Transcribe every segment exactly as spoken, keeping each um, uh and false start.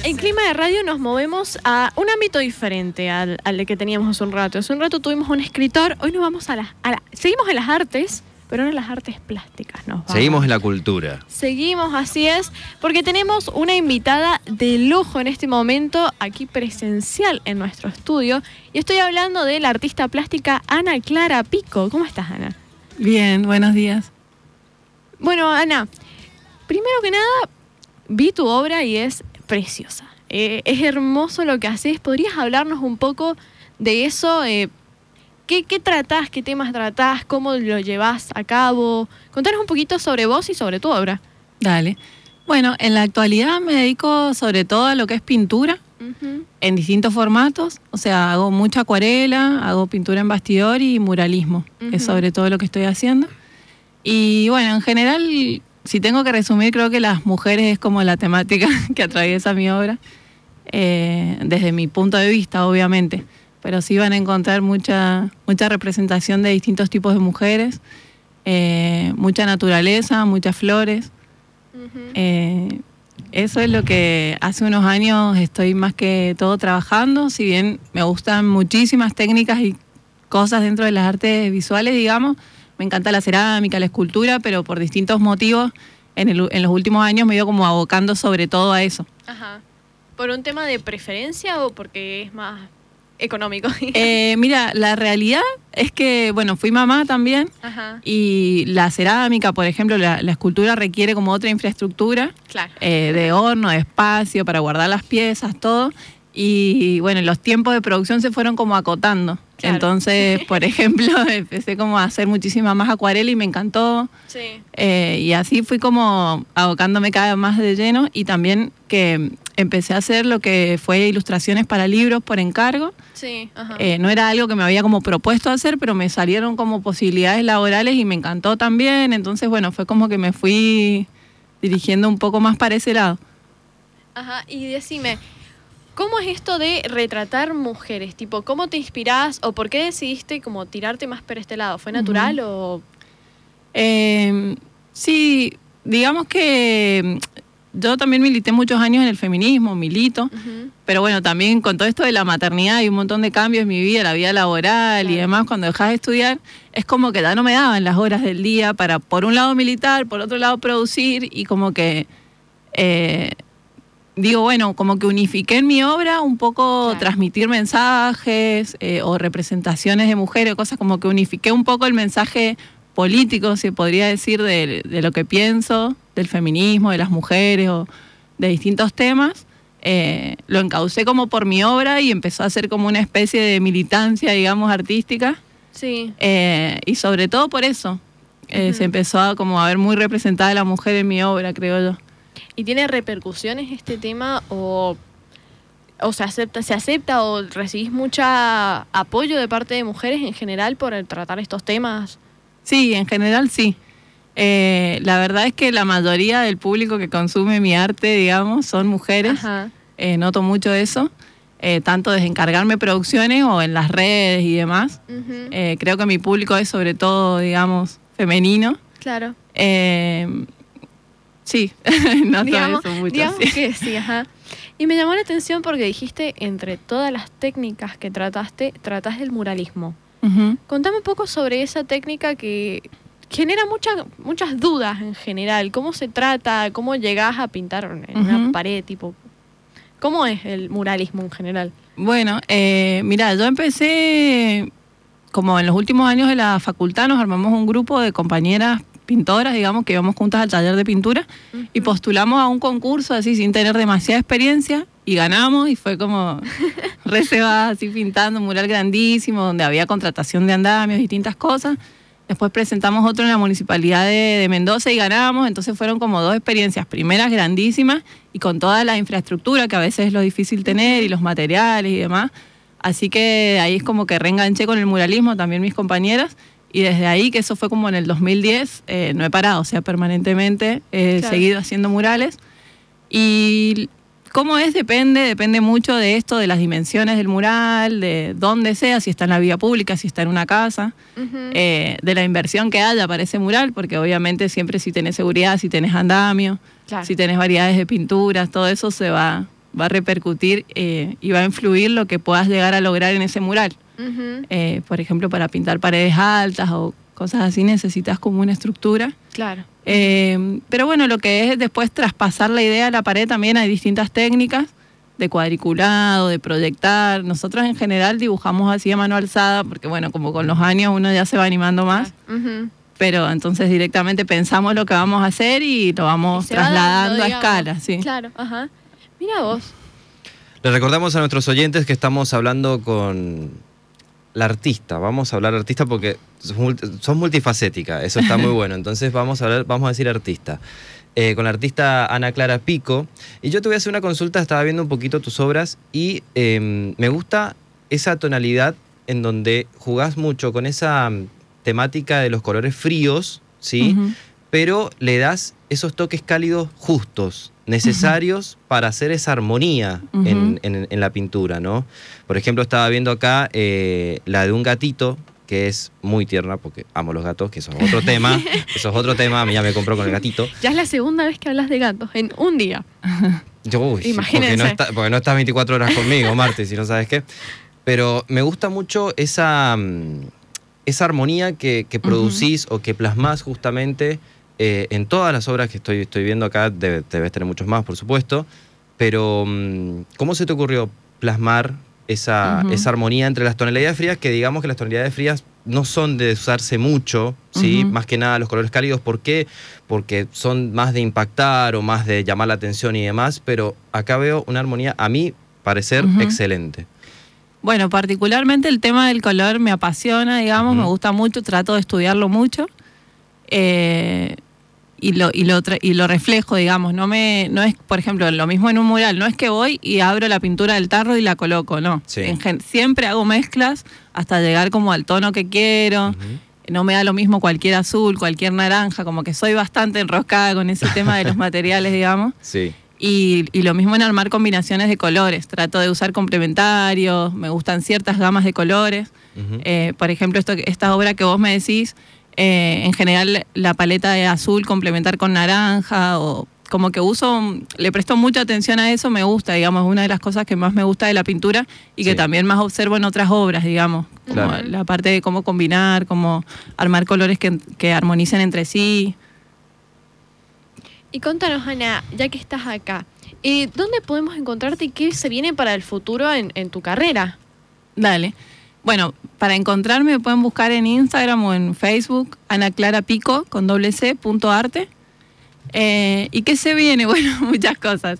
en Clima de Radio nos movemos a un ámbito diferente al, al que teníamos hace un rato. Hace un rato tuvimos un escritor, hoy nos vamos a las... A la, seguimos en las artes, pero no en las artes plásticas. Nos vamos. Seguimos en la cultura. Seguimos, así es, porque tenemos una invitada de lujo en este momento, aquí presencial en nuestro estudio. Y estoy hablando de la artista plástica Ana Clara Pico. ¿Cómo estás, Ana? Bien, buenos días. Bueno, Ana, primero que nada, vi tu obra y es preciosa. Eh, es hermoso lo que haces. ¿Podrías hablarnos un poco de eso? Eh, ¿qué, ¿Qué tratás? ¿Qué temas tratás? ¿Cómo lo llevás a cabo? Contanos un poquito sobre vos y sobre tu obra. Dale. Bueno, en la actualidad me dedico sobre todo a lo que es pintura, uh-huh. en distintos formatos. O sea, hago mucha acuarela, hago pintura en bastidor y muralismo. Uh-huh. Es sobre todo lo que estoy haciendo. Y bueno, en general, si tengo que resumir, creo que las mujeres es como la temática que atraviesa mi obra, eh, desde mi punto de vista, obviamente. Pero sí van a encontrar mucha, mucha representación de distintos tipos de mujeres, eh, mucha naturaleza, muchas flores. Uh-huh. Eh, eso es lo que hace unos años estoy más que todo trabajando, si bien me gustan muchísimas técnicas y cosas dentro de las artes visuales, digamos. Me encanta la cerámica, la escultura, pero por distintos motivos en, el, en los últimos años me he ido como abocando sobre todo a eso. Ajá. ¿Por un tema de preferencia o porque es más económico? Eh, mira, la realidad es que, bueno, fui mamá también. Ajá. Y la cerámica, por ejemplo, la, la escultura requiere como otra infraestructura. Claro. Eh, de horno, de espacio para guardar las piezas, todo. Y bueno, los tiempos de producción se fueron como acotando. Claro. Entonces, por ejemplo, empecé como a hacer muchísima más acuarela y me encantó. Sí. Eh, y así fui como abocándome cada vez más de lleno, y también que empecé a hacer lo que fue ilustraciones para libros por encargo. Sí. Ajá. Eh, no era algo que me había como propuesto hacer, pero me salieron como posibilidades laborales y me encantó también. Entonces, bueno, fue como que me fui dirigiendo un poco más para ese lado. Ajá, y decime, ¿cómo es esto de retratar mujeres? Tipo, ¿cómo te inspirás o por qué decidiste como tirarte más por este lado? ¿Fue natural uh-huh. o...? Eh, sí, digamos que yo también milité muchos años en el feminismo, milito, uh-huh. pero bueno, también con todo esto de la maternidad hay un montón de cambios en mi vida, la vida laboral, claro. y demás, cuando dejás de estudiar, es como que ya no me daban las horas del día para, por un lado militar, por otro lado producir, y como que... Eh, Digo, bueno, como que unifiqué en mi obra un poco claro. transmitir mensajes eh, o representaciones de mujeres, cosas como que unifiqué un poco el mensaje político, se podría decir, de, de lo que pienso, del feminismo, de las mujeres o de distintos temas. Eh, lo encaucé como por mi obra y empezó a ser como una especie de militancia, digamos, artística. Sí. Eh, y sobre todo por eso eh, uh-huh. se empezó a, como a ver muy representada la mujer en mi obra, creo yo. ¿Y tiene repercusiones este tema o, o se acepta, se acepta o recibís mucho apoyo de parte de mujeres en general por tratar estos temas? Sí, en general sí. Eh, la verdad es que la mayoría del público que consume mi arte, digamos, son mujeres. Eh, noto mucho eso, eh, tanto desde encargarme producciones o en las redes y demás. Uh-huh. Eh, creo que mi público es sobre todo, digamos, femenino. Claro. Eh, Sí, no digamos, todo eso mucho. Digamos sí. que sí, ajá. Y me llamó la atención porque dijiste, entre todas las técnicas que trataste, tratás del muralismo. Uh-huh. Contame un poco sobre esa técnica que genera muchas muchas dudas en general. ¿Cómo se trata? ¿Cómo llegás a pintar en uh-huh. una pared? Tipo, ¿cómo es el muralismo en general? Bueno, eh, mira, yo empecé, como en los últimos años de la facultad, nos armamos un grupo de compañeras pintoras, digamos, que íbamos juntas al taller de pintura uh-huh. y postulamos a un concurso así sin tener demasiada experiencia y ganamos, y fue como re cebada, así pintando un mural grandísimo donde había contratación de andamios, distintas cosas. Después presentamos otro en la municipalidad de, de Mendoza y ganamos. Entonces fueron como dos experiencias, primeras grandísimas y con toda la infraestructura que a veces es lo difícil tener y los materiales y demás. Así que ahí es como que reenganché con el muralismo, también mis compañeras. Y desde ahí, que eso fue como en el dos mil diez, eh, no he parado, o sea, permanentemente he claro. seguido haciendo murales. Y cómo es, depende, depende mucho de esto, de las dimensiones del mural, de dónde sea, si está en la vía pública, si está en una casa, uh-huh. eh, de la inversión que haya para ese mural, porque obviamente siempre si tenés seguridad, si tenés andamio, claro. si tenés variedades de pinturas, todo eso se va va a repercutir eh, y va a influir lo que puedas llegar a lograr en ese mural. Uh-huh. Eh, por ejemplo, para pintar paredes altas o cosas así necesitas como una estructura. Claro. Eh, pero bueno, lo que es después traspasar la idea a la pared también hay distintas técnicas de cuadriculado, de proyectar. Nosotros en general dibujamos así a mano alzada porque bueno, como con los años uno ya se va animando más. Uh-huh. Pero entonces directamente pensamos lo que vamos a hacer y lo vamos trasladando dando, a escala. Sí. Claro, ajá. Mira vos. Le recordamos a nuestros oyentes que estamos hablando con la artista. Vamos a hablar artista porque sos multifacética, eso está muy bueno. Entonces vamos a hablar, vamos a decir artista. Eh, con la artista Ana Clara Pico. Y yo te voy a hacer una consulta, estaba viendo un poquito tus obras y eh, me gusta esa tonalidad en donde jugás mucho con esa temática de los colores fríos, ¿sí? Uh-huh. Pero le das esos toques cálidos justos, necesarios uh-huh. para hacer esa armonía uh-huh. en, en, en la pintura, ¿no? Por ejemplo, estaba viendo acá eh, la de un gatito, que es muy tierna, porque amo los gatos, que eso es otro tema, eso es otro tema, a mí ya me compró con el gatito. Ya es la segunda vez que hablas de gatos, en un día. Yo, uy, imagínense. Porque no, está, porque no estás veinticuatro horas conmigo, Marti, si no sabes qué. Pero me gusta mucho esa, esa armonía que, que producís uh-huh. o que plasmás justamente eh, en todas las obras que estoy, estoy viendo acá, debe, debes tener muchos más, por supuesto, pero ¿cómo se te ocurrió plasmar esa, uh-huh. esa armonía entre las tonalidades frías, que digamos que las tonalidades frías no son de usarse mucho, ¿sí? Uh-huh. Más que nada los colores cálidos? ¿Por qué? Porque son más de impactar o más de llamar la atención y demás, pero acá veo una armonía, a mí parecer, uh-huh. excelente. Bueno, particularmente el tema del color me apasiona, digamos, uh-huh. me gusta mucho, trato de estudiarlo mucho. Eh, Y lo, y, lo tra- y lo reflejo, digamos, no me no es, por ejemplo, lo mismo en un mural, no es que voy y abro la pintura del tarro y la coloco, no. Sí. En gen- siempre hago mezclas hasta llegar como al tono que quiero, uh-huh. no me da lo mismo cualquier azul, cualquier naranja, como que soy bastante enroscada con ese tema de los materiales, digamos. Sí. Y, y lo mismo en armar combinaciones de colores, trato de usar complementarios, me gustan ciertas gamas de colores. Uh-huh. Eh, por ejemplo, esto, esta obra que vos me decís, Eh, en general la paleta de azul complementar con naranja, o como que uso, le presto mucha atención a eso, me gusta, digamos, una de las cosas que más me gusta de la pintura y que sí. también más observo en otras obras, digamos, como claro. la parte de cómo combinar, cómo armar colores que, que armonicen entre sí. Y contanos, Ana, ya que estás acá, eh, ¿dónde podemos encontrarte y qué se viene para el futuro en, en tu carrera? Dale. Bueno, para encontrarme me pueden buscar en Instagram o en Facebook, Ana Clara Pico, con doble C, punto arte. Eh, ¿Y qué se viene? Bueno, muchas cosas.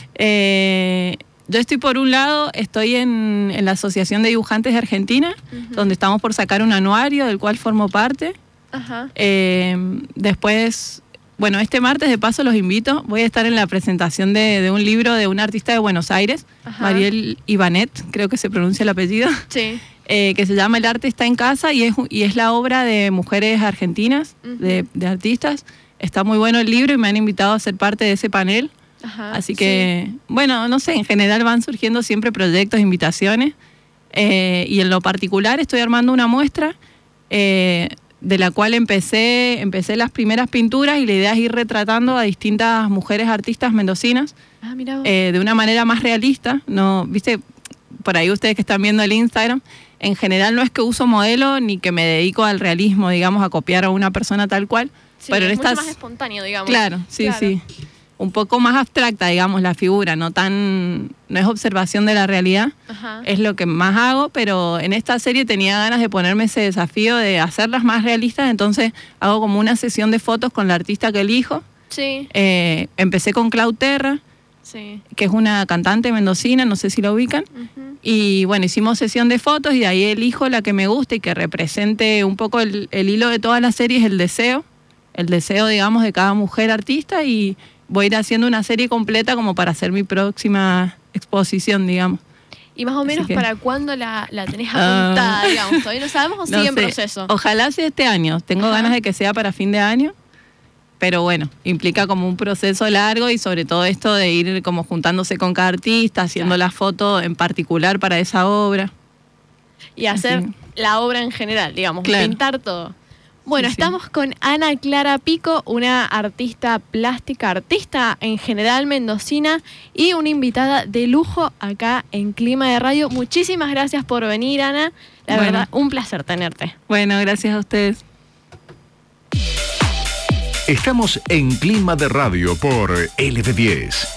Eh, yo estoy por un lado, estoy en, en la Asociación de Dibujantes de Argentina, uh-huh. donde estamos por sacar un anuario del cual formo parte. Uh-huh. Eh, después, bueno, este martes de paso los invito, voy a estar en la presentación de, de un libro de una artista de Buenos Aires, uh-huh. Mariel Ibanet, creo que se pronuncia el apellido. Sí. Eh, que se llama El arte está en casa y es, y es la obra de mujeres argentinas, uh-huh. de, de artistas. Está muy bueno el libro y me han invitado a ser parte de ese panel. Uh-huh. Así que, sí. bueno, no sé, en general van surgiendo siempre proyectos, invitaciones. Eh, y en lo particular estoy armando una muestra eh, de la cual empecé, empecé las primeras pinturas y la idea es ir retratando a distintas mujeres artistas mendocinas ah, mira vos. Eh, de una manera más realista. No, ¿viste? Por ahí ustedes que están viendo el Instagram, en general no es que uso modelo ni que me dedico al realismo, digamos, a copiar a una persona tal cual. Sí, pero es en estas, mucho más espontáneo, digamos. Claro, sí, claro. sí. Un poco más abstracta, digamos, la figura, no tan, no es observación de la realidad. Ajá. Es lo que más hago, pero en esta serie tenía ganas de ponerme ese desafío de hacerlas más realistas, entonces hago como una sesión de fotos con la artista que elijo. Sí. Eh, empecé con Clau Terra, sí. que es una cantante mendocina, no sé si la ubican. Uh-huh. Y bueno, hicimos sesión de fotos y de ahí elijo la que me guste y que represente un poco el, el hilo de toda la serie, es el deseo. El deseo, digamos, de cada mujer artista, y voy a ir haciendo una serie completa como para hacer mi próxima exposición, digamos. ¿Y más o menos que, para cuándo la, la tenés apuntada, uh, digamos? ¿Todavía no sabemos o sigue no en proceso? Ojalá sea este año. Tengo Ajá. ganas de que sea para fin de año. Pero bueno, implica como un proceso largo y sobre todo esto de ir como juntándose con cada artista, haciendo claro. la foto en particular para esa obra. Y hacer Así. la obra en general, digamos, claro. pintar todo. Bueno, Sí, sí. estamos con Ana Clara Pico, una artista plástica, artista en general mendocina y una invitada de lujo acá en Clima de Radio. Muchísimas gracias por venir, Ana. La Bueno. verdad, un placer tenerte. Bueno, gracias a ustedes. Estamos en Clima de Radio por L B diez.